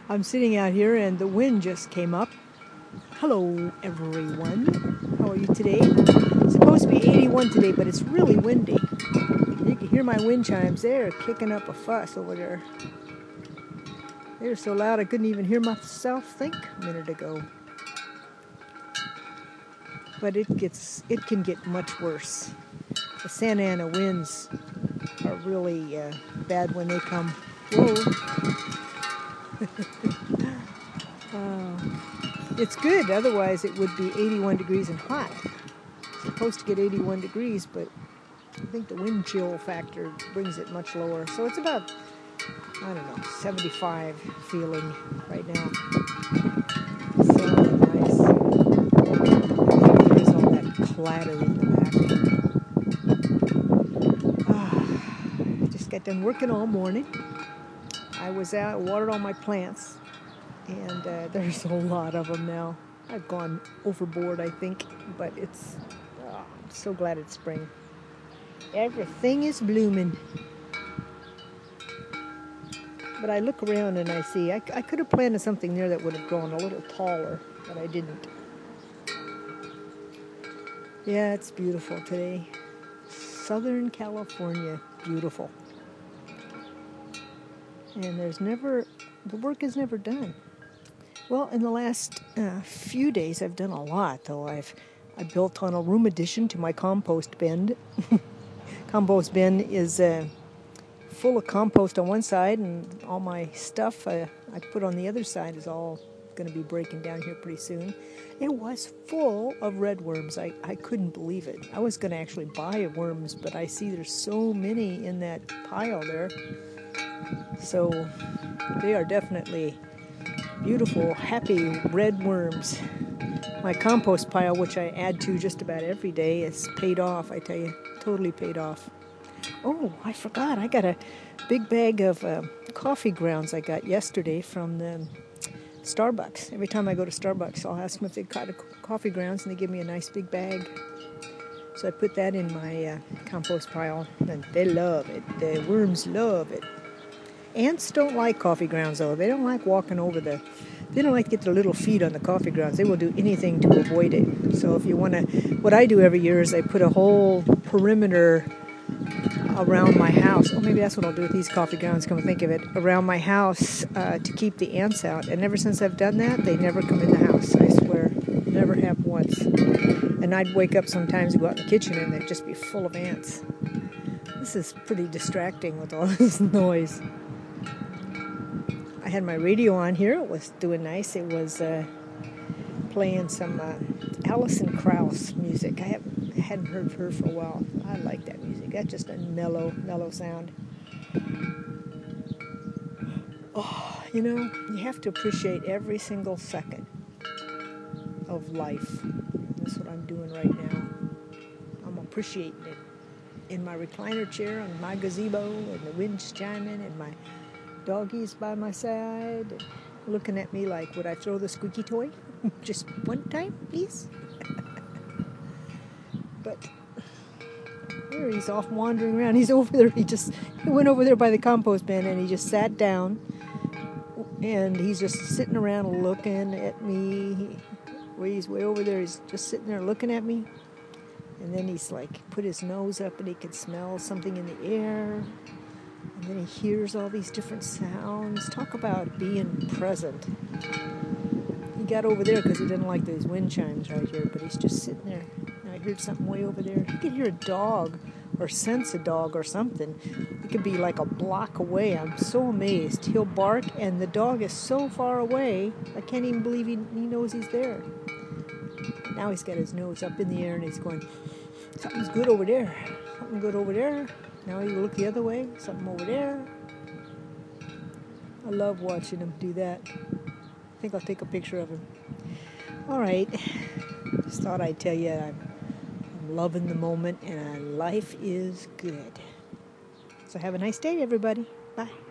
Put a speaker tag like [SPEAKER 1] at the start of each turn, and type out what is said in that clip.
[SPEAKER 1] I'm sitting out here and the wind just came up. Hello, everyone. How are you today? It's supposed to be 81 today, but it's really windy. You can hear my wind chimes. They're kicking up a fuss over there. They're so loud I couldn't even hear myself think a minute ago. But it can get much worse. The Santa Ana winds are really bad when they come. Whoa. It's good, otherwise it would be 81 degrees and hot. It's supposed to get 81 degrees, but I think the wind chill factor brings it much lower. So it's about, 75 feeling right now. So nice. There's all that clatter in the back. Just got done working all morning. I was out, watered all my plants. And there's a lot of them now. I've gone overboard, I think, but I'm so glad it's spring. Everything is blooming. But I look around and I see, I could have planted something there that would have grown a little taller, but I didn't. Yeah, it's beautiful today. Southern California, beautiful. And the work is never done. Well, in the last few days, I've done a lot, though. I built on a room addition to my compost bin. Compost bin is full of compost on one side, and all my stuff I put on the other side is all going to be breaking down here pretty soon. It was full of red worms. I couldn't believe it. I was going to actually buy worms, but I see there's so many in that pile there. So they are definitely beautiful, happy red worms. My compost pile, which I add to just about every day, is paid off, I tell you. Totally paid off. Oh, I forgot. I got a big bag of coffee grounds I got yesterday from the Starbucks. Every time I go to Starbucks, I'll ask them if they've got coffee grounds, and they give me a nice big bag. So I put that in my compost pile, and they love it. The worms love it. Ants don't like coffee grounds, though. They don't like walking over they don't like to get their little feet on the coffee grounds. They will do anything to avoid it. So if you want to, what I do every year is I put a whole perimeter around my house. Oh, maybe that's what I'll do with these coffee grounds, come to think of it, around my house to keep the ants out. And ever since I've done that, they never come in the house, I swear. Never have once. And I'd wake up sometimes and go out in the kitchen and they'd just be full of ants. This is pretty distracting with all this noise. I had my radio on here. It was doing nice. It was playing some Alison Krauss music. I hadn't heard her for a while. I like that music. That's just a mellow sound. Oh, you have to appreciate every single second of life. That's what I'm doing right now. I'm appreciating it. In my recliner chair, on my gazebo, and the wind's chiming, and my doggies by my side, and looking at me like, would I throw the squeaky toy? Just one time, please? But there he's off wandering around. He's over there. He went over there by the compost bin, and he just sat down, and he's just sitting around looking at me. He's way over there. He's just sitting there looking at me. And then he's like, put his nose up and he can smell something in the air. And then he hears all these different sounds. Talk about being present. He got over there because he didn't like those wind chimes right here, but he's just sitting there. And I heard something way over there. He could hear a dog or sense a dog or something. It could be like a block away. I'm so amazed. He'll bark and the dog is so far away, I can't even believe he knows he's there. Now he's got his nose up in the air and he's going, something's good over there. Something good over there. Now he will look the other way. Something over there. I love watching him do that. I think I'll take a picture of him. All right. Just thought I'd tell you I'm loving the moment and life is good. So have a nice day, everybody. Bye.